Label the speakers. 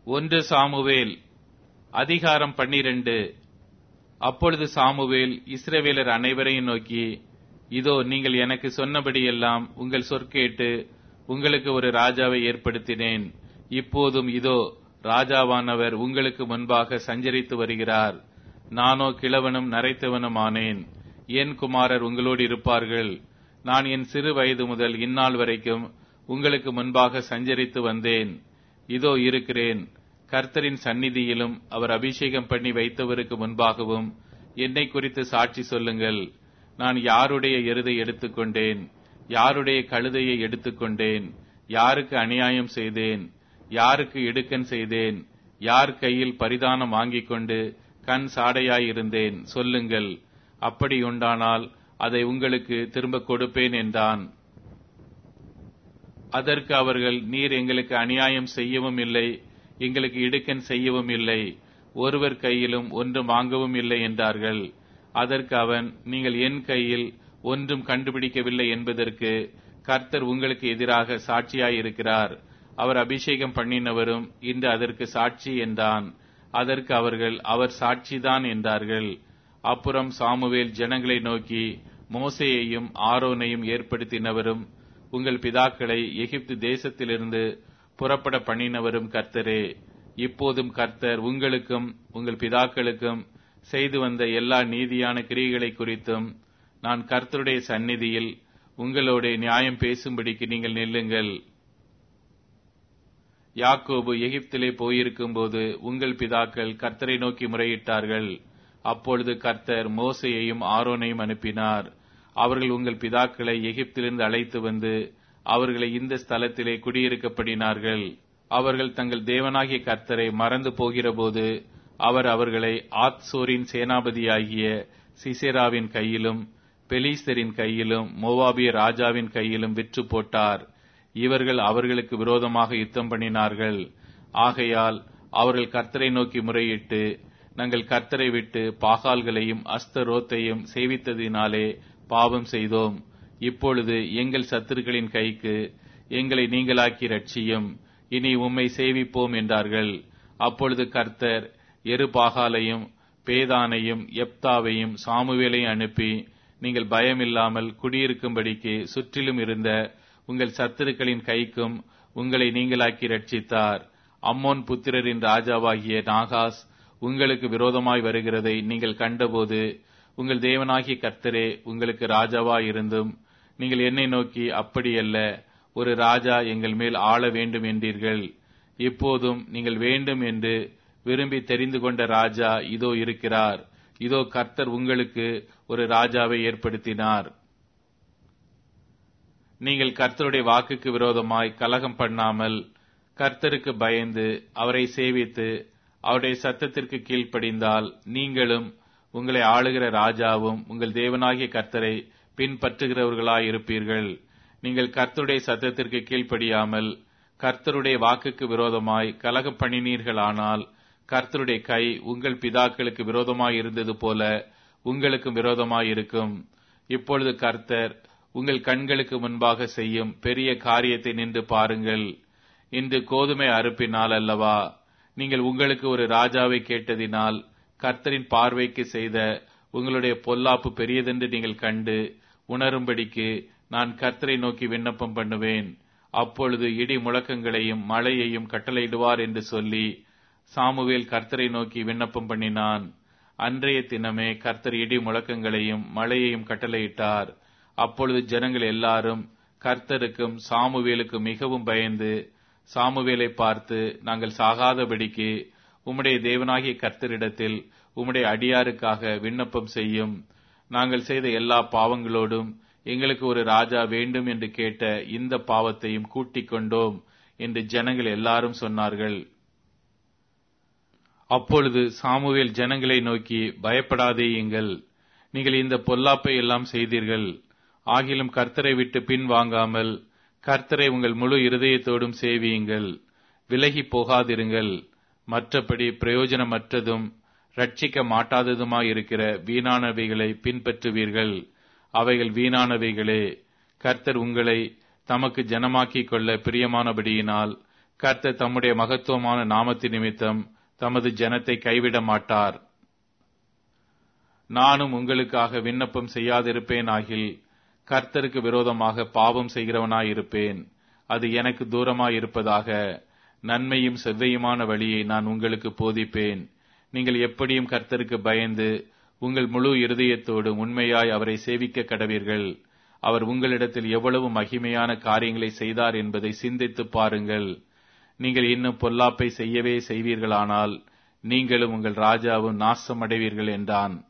Speaker 1: ஒன்று சாமுவேல் அதிகாரம் 12. அப்பொழுது சாமுவேல் இஸ்ரவேலர் அனைவரையும் நோக்கி, இதோ நீங்கள் எனக்கு சொன்னபடியெல்லாம் உங்கள் சொற்கேட்டு உங்களுக்கு ஒரு ராஜாவை ஏற்படுத்தினேன். இப்போதும் இதோ ராஜாவானவர் உங்களுக்கு முன்பாக சஞ்சரித்து வருகிறார். நானோ கிழவனும் நரைத்தவனும் ஆனேன். என் குமாரர் உங்களோடு இருப்பார்கள். நான் என் சிறு வயது முதல் இந்நாள் வரைக்கும் உங்களுக்கு முன்பாக சஞ்சரித்து வந்தேன். இதோ இருக்கிறேன். கர்த்தரின் சந்நிதியிலும் அவர் அபிஷேகம் பண்ணி வைத்தவருக்கு முன்பாகவும் என்னை குறித்து சாட்சி சொல்லுங்கள். நான் யாருடைய எருதை எடுத்துக்கொண்டேன், யாருடைய கழுதையை எடுத்துக்கொண்டேன், யாருக்கு அநியாயம் செய்தேன், யாருக்கு இடுக்கண் செய்தேன், யார் கையில் பரிதானம் வாங்கிக் கொண்டு கண் சாடையாயிருந்தேன் சொல்லுங்கள். அப்படியுண்டானால் அதை உங்களுக்கு திரும்ப கொடுப்பேன் என்றான். அதற்கு அவர்கள், நீர் எங்களுக்கு அநியாயம் செய்யவும் இல்லை, எங்களுக்கு இடுக்கண் செய்யவும் இல்லை, ஒருவர் கையிலும் ஒன்றும் வாங்கவும் இல்லை என்றார்கள். அதற்கு அவன், நீங்கள் என் கையில் ஒன்றும் கண்டுபிடிக்கவில்லை என்பதற்கு கர்த்தர் உங்களுக்கு எதிராக சாட்சியாயிருக்கிறார். அவர் அபிஷேகம் பண்ணினவரும் இன்று அதற்கு சாட்சி என்றான். அதற்கு அவர்கள், அவர் சாட்சிதான் என்றார்கள். அப்புறம் சாமுவேல் ஜனங்களை நோக்கி, மோசேயையும் ஆரோனையும் ஏற்படுத்தினவரும் உங்கள் பிதாக்களை எகிப்து தேசத்திலிருந்து புறப்பட பண்ணினவரும் கர்த்தரே. இப்போதும் கர்த்தர் உங்களுக்கும் உங்கள் பிதாக்களுக்கும் செய்து வந்த எல்லா நீதியான கிரியைகளை குறித்தும் நான் கர்த்தருடைய சந்நிதியில் உங்களோட நியாயம் பேசும்படிக்கு நீங்கள் நில்லுங்கள். யாக்கோபு எகிப்திலே போயிருக்கும் போது உங்கள் பிதாக்கள் கர்த்தரை நோக்கி முறையிட்டார்கள். அப்பொழுது கர்த்தர் மோசேயையும் ஆரோனையும் அனுப்பினார். அவர்கள் உங்கள் பிதாக்களை எகிப்திலிருந்து அழைத்து வந்து அவர்களை இந்த ஸ்தலத்திலே குடியிருக்கப்படினார்கள். அவர்கள் தங்கள் தேவனாகிய கர்த்தரை மறந்து போகிறபோது அவர் அவர்களை ஆத்சோரின் சேனாபதியாகிய சிசெராவின் கையிலும் பெலிஸ்தரின் கையிலும் மோவாபிய ராஜாவின் கையிலும் விற்று போட்டார். இவர்கள் அவர்களுக்கு விரோதமாக யுத்தம் பண்ணினார்கள். ஆகையால் அவர்கள் கர்த்தரை நோக்கி முறையிட்டு, நாங்கள் கர்த்தரை விட்டு பாகால்களையும் அஸ்தரோத்தையும் சேவித்ததினாலே பாவம் செய்தோம். இப்பொழுது எங்கள் சத்துருக்களின் கைக்கு எங்களை நீங்களாக்கி ரட்சியும். இனி உம்மை சேவிப்போம் என்றார்கள். அப்பொழுது கர்த்தர் எருபாகாலையும் பேதானையும் எப்தாவையும் சாமுவேலையும் அனுப்பி, நீங்கள் பயமில்லாமல் குடியிருக்கும்படிக்கு சுற்றிலும் இருந்த உங்கள் சத்துருக்களின் கைக்கும் உங்களை நீங்களாக்கி ரட்சித்தார். அம்மோன் புத்திரரின் ராஜாவாகிய நாகாஸ் உங்களுக்கு விரோதமாய் வருகிறதை நீங்கள் கண்டபோது உங்கள் தேவனாகிய கர்த்தரே உங்களுக்கு ராஜாவாயிருந்தும் நீங்கள் என்னை நோக்கி, அப்படியல்ல, ஒரு ராஜா எங்கள் மேல் ஆள வேண்டும் என்றீர்கள். இப்போதும் நீங்கள் வேண்டும் என்று விரும்பி தெரிந்து கொண்ட ராஜா இதோ இருக்கிறார். இதோ கர்த்தர் உங்களுக்கு ஒரு ராஜாவை ஏற்படுத்தினார். நீங்கள் கர்த்தருடைய வாக்குக்கு விரோதமாய் கலகம் பண்ணாமல் கர்த்தருக்கு பயந்து அவரை சேவித்து அவருடைய சத்தத்திற்கு கீழ்ப்படிந்தால் நீங்களும் உங்களை ஆளுகிற ராஜாவும் உங்கள் தேவனாகிய கர்த்தரை பின்பற்றுகிறவர்களாயிருப்பீர்கள். நீங்கள் கர்த்தருடைய சத்தத்திற்கு கீழ்ப்படியாமல் கர்த்தருடைய வாக்குக்கு விரோதமாய் கலகம் பண்ணினீர்களானால் கர்த்தருடைய கை உங்கள் பிதாக்களுக்கு விரோதமாய் இருந்தது போல உங்களுக்கும் விரோதமாயிருக்கும். இப்பொழுது கர்த்தர் உங்கள் கண்களுக்கு முன்பாக செய்யும் பெரிய காரியத்தை நின்று பாருங்கள். இன்று கோதுமை அறுப்பினால் அல்லவா? நீங்கள் உங்களுக்கு ஒரு ராஜாவை கேட்டதினால் கர்த்தரின் பார்வைக்கு செய்த உங்களுடைய பொல்லாப்பு பெரியதென்று நீங்கள் கண்டு உணரும்படிக்கு நான் கர்த்தரை நோக்கி விண்ணப்பம் பண்ணுவேன். அப்பொழுது இடி முழக்கங்களையும் மழையையும் கட்டளையிடுவார் என்று சொல்லி சாமுவேல் கர்த்தரை நோக்கி விண்ணப்பம் பண்ணினான். அன்றைய தினமே கர்த்தர் இடி முழக்கங்களையும் மழையையும் கட்டளையிட்டார். அப்பொழுது ஜனங்கள் எல்லாரும் கர்த்தருக்கும் சாமுவேலுக்கும் மிகவும் பயந்து சாமுவேலை பார்த்து, நாங்கள் சாகாதபடிக்கு உம்முடைய தேவனாகிய கர்த்தரிடத்தில் உம்முடைய அடியாருக்காக விண்ணப்பம் செய்யும். நாங்கள் செய்த எல்லா பாவங்களோடும் எங்களுக்கு ஒரு ராஜா வேண்டும் என்று கேட்ட இந்த பாவத்தையும் கூட்டிக் கொண்டோம் என்று ஜனங்கள் எல்லாரும் சொன்னார்கள். அப்பொழுது சாமுவேல் ஜனங்களை நோக்கி, பயப்படாதேயுங்கள், நீங்கள் இந்த பொல்லாப்பை எல்லாம் செய்தீர்கள். ஆகிலும் கர்த்தரை விட்டு பின் வாங்காமல் கர்த்தரை உங்கள் முழு இருதயத்தோடும் சேவியுங்கள், விலகி போகாதிருங்கள். மற்றபடி பிரயோஜனமற்றதும் ரட்சிக்க மாட்டாததுமாயிருக்கிற வீணானவைகளை பின்பற்றுவீர்கள். அவைகள் வீணானவைகளே. கர்த்தர் உங்களை தமக்கு ஜனமாக்கிக் கொள்ள பிரியமானபடியினால் கர்த்தர் தம்முடைய மகத்துவமான நாமத்தின் நிமித்தம் தமது ஜனத்தை கைவிட மாட்டார். நானும் உங்களுக்காக விண்ணப்பம் செய்யாதிருப்பேன் ஆகில் கர்த்தருக்கு விரோதமாக பாவம் செய்கிறவனாயிருப்பேன். அது எனக்கு தூரமாயிருப்பதாக. நன்மையும் செவ்வையுமான வழியை நான் உங்களுக்கு போதிப்பேன். நீங்கள் எப்படியும் கர்த்தருக்கு பயந்து உங்கள் முழு இருதயத்தோடு உண்மையாய் அவரை சேவிக்க கடவீர்கள். அவர் உங்களிடத்தில் எவ்வளவு மகிமையான காரியங்களை செய்தார் என்பதை சிந்தித்து பாருங்கள். நீங்கள் இன்னும் பொல்லாப்பை செய்யவே செய்வீர்களானால் நீங்களும் உங்கள் ராஜாவும் நாசமடைவீர்கள் என்றான்.